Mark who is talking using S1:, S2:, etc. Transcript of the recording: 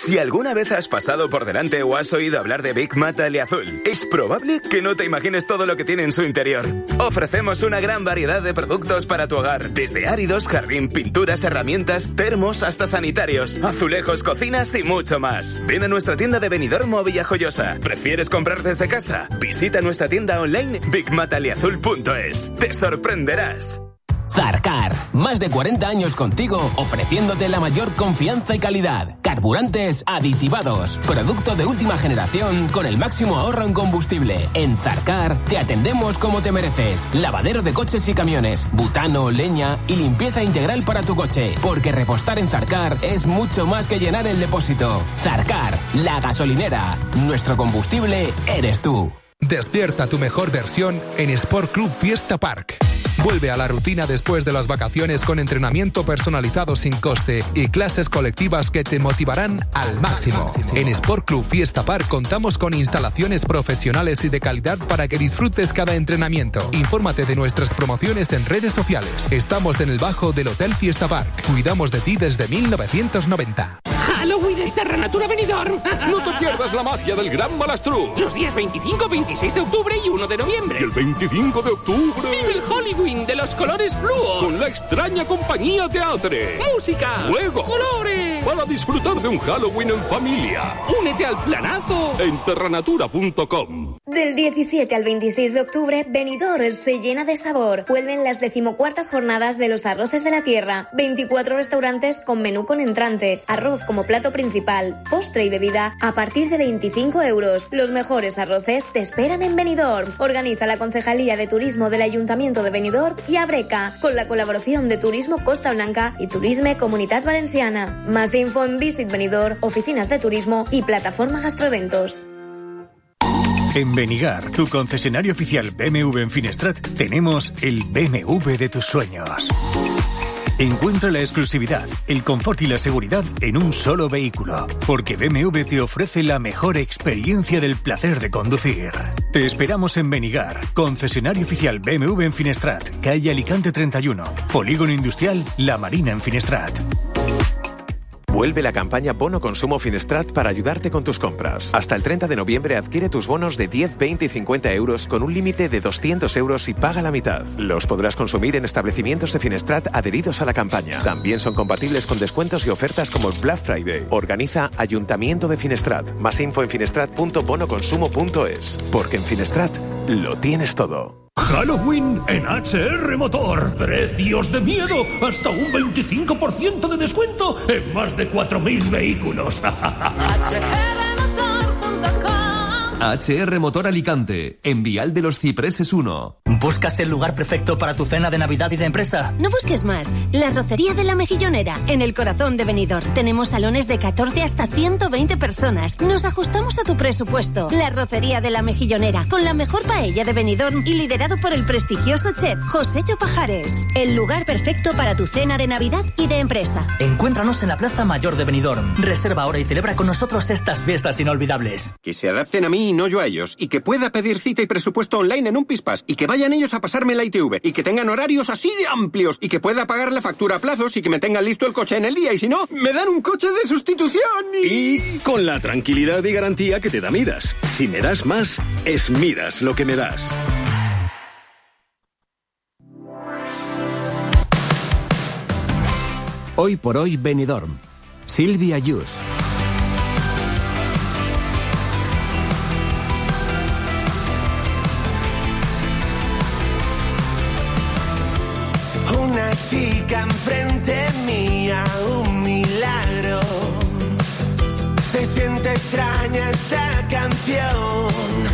S1: Si alguna vez has pasado por delante o has oído hablar de Big Mat Aliazul, es probable que no te imagines todo lo que tiene en su interior. Ofrecemos una gran variedad de productos para tu hogar, desde áridos, jardín, pinturas, herramientas, termos, hasta sanitarios, azulejos, cocinas y mucho más. Ven a nuestra tienda de Benidorm o Villajoyosa. ¿Prefieres comprar desde casa? Visita nuestra tienda online bigmataliazul.es. Te sorprenderás.
S2: Zarcar, más de 40 años contigo, ofreciéndote la mayor confianza y calidad. Carburantes aditivados, producto de última generación con el máximo ahorro en combustible. En Zarcar te atendemos como te mereces. Lavadero de coches y camiones, butano, leña y limpieza integral para tu coche. Porque repostar en Zarcar es mucho más que llenar el depósito. Zarcar, la gasolinera. Nuestro combustible eres tú.
S3: Despierta tu mejor versión en Sport Club Fiesta Park. Vuelve a la rutina después de las vacaciones con entrenamiento personalizado sin coste y clases colectivas que te motivarán al máximo. En Sport Club Fiesta Park contamos con instalaciones profesionales y de calidad para que disfrutes cada entrenamiento. Infórmate de nuestras promociones en redes sociales. Estamos en el bajo del Hotel Fiesta Park. Cuidamos de ti desde 1990.
S4: ¡Halloween en Terranatura Benidorm!
S5: No te pierdas la magia del Gran Malastrú.
S4: Los días 25, 26 de octubre y 1 de noviembre.
S5: Y el 25 de octubre...
S4: ¡Vive el Halloween de los colores fluo!
S5: Con la extraña compañía Teatre.
S4: ¡Música!
S5: ¡Juegos!
S4: ¡Colores!
S5: Para disfrutar de un Halloween en familia.
S4: ¡Únete al planazo!
S5: En terranatura.com.
S6: Del 17 al 26 de octubre, Benidorm se llena de sabor. Vuelven las 14ª jornadas de los arroces de la tierra. 24 restaurantes con menú con entrante, arroz como plato principal, postre y bebida a partir de 25 euros. Los mejores arroces te esperan en Benidorm. Organiza la Concejalía de Turismo del Ayuntamiento de Benidorm y Abreca, con la colaboración de Turismo Costa Blanca y Turisme Comunitat Valenciana. Más info en Visit Benidorm, oficinas de turismo y plataforma Gastroeventos.
S7: En Benigar, tu concesionario oficial BMW en Finestrat, tenemos el BMW de tus sueños. Encuentra la exclusividad, el confort y la seguridad en un solo vehículo, porque BMW te ofrece la mejor experiencia del placer de conducir. Te esperamos en Benigar, concesionario oficial BMW en Finestrat, calle Alicante 31, Polígono Industrial La Marina en Finestrat.
S8: Vuelve la campaña Bono Consumo Finestrat para ayudarte con tus compras. Hasta el 30 de noviembre adquiere tus bonos de 10, 20 y 50 euros con un límite de 200 euros y paga la mitad. Los podrás consumir en establecimientos de Finestrat adheridos a la campaña. También son compatibles con descuentos y ofertas como el Black Friday. Organiza Ayuntamiento de Finestrat. Más info en finestrat.bonoconsumo.es. Porque en Finestrat lo tienes todo.
S9: Halloween en HR Motor. Precios de miedo. Hasta un 25% de descuento en más de 4.000 vehículos.
S10: HR Motor Alicante, en Vial de los Cipreses 1.
S11: ¿Buscas el lugar perfecto para tu cena de Navidad y de empresa?
S12: No busques más. La Rocería de la Mejillonera, en el corazón de Benidorm. Tenemos salones de 14 hasta 120 personas. Nos ajustamos a tu presupuesto. La Rocería de la Mejillonera, con la mejor paella de Benidorm y liderado por el prestigioso chef Josécho Pajares. El lugar perfecto para tu cena de Navidad y de empresa.
S11: Encuéntranos en la Plaza Mayor de Benidorm. Reserva ahora y celebra con nosotros estas fiestas inolvidables.
S13: Que se adapten a mí y no yo a ellos, y que pueda pedir cita y presupuesto online en un Pispas, y que vayan ellos a pasarme la ITV, y que tengan horarios así de amplios, y que pueda pagar la factura a plazos, y que me tengan listo el coche en el día, y si no, me dan un coche de sustitución
S14: y con la tranquilidad y garantía que te da Midas. Si me das más, es Midas lo que me das.
S15: Hoy por hoy Benidorm. Silvia Yus.
S16: Una chica enfrente mía, un milagro. Se siente extraña esta canción.